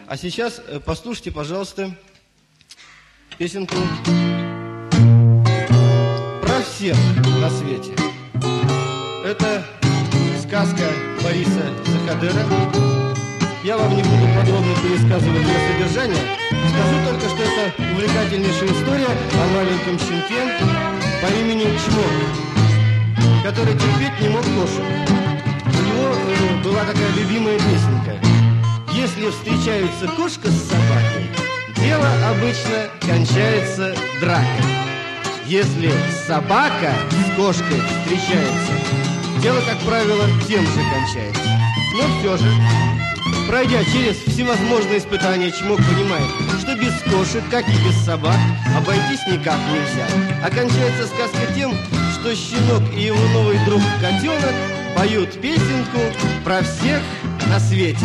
А сейчас послушайте, пожалуйста, песенку про всех на свете. Это сказка Бориса Закадера. Я вам не буду подробно пересказывать ее содержание. Скажу только, что это увлекательнейшая история о маленьком щенке по имени Чмок, который терпеть не мог кошек. У него была такая любимая песенка: если встречаются кошка с собакой, дело обычно кончается дракой. Если собака с кошкой встречается, дело, как правило, тем же кончается. Но все же, пройдя через всевозможные испытания, Чмок понимает, что без кошек, как и без собак, обойтись никак нельзя. Окончается сказка тем, что щенок и его новый друг котенок поют песенку про всех на свете.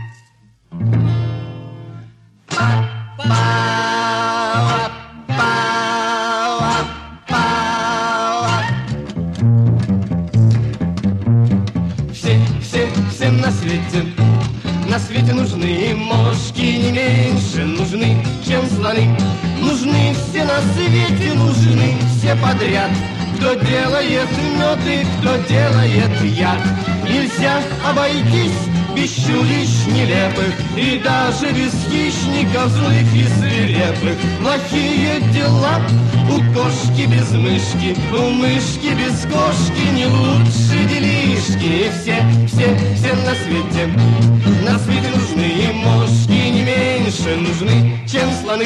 Всем на свете нужны мошки, не меньше нужны, чем слоны. Нужны все на свете, нужны все подряд. Кто делает мед и кто делает яд. Нельзя обойтись без чудищ нелепых и даже без хищников злых и свирепых. Плохие дела у кошки без мышки, у мышки без кошки не лучше делишки. Все на свете нужны и мошки не меньше нужны, чем слоны.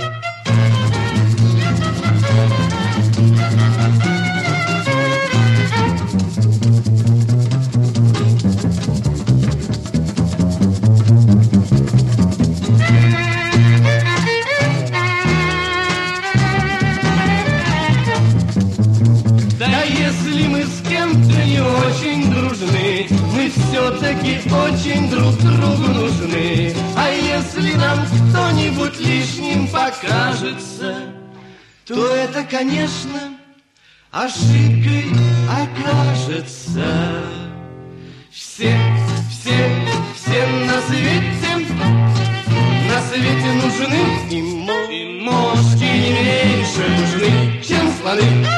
Все-таки очень друг другу нужны. А если нам кто-нибудь лишним покажется, то это, конечно, ошибкой окажется. Все на свете нужны, и мошки не меньше нужны, чем слоны.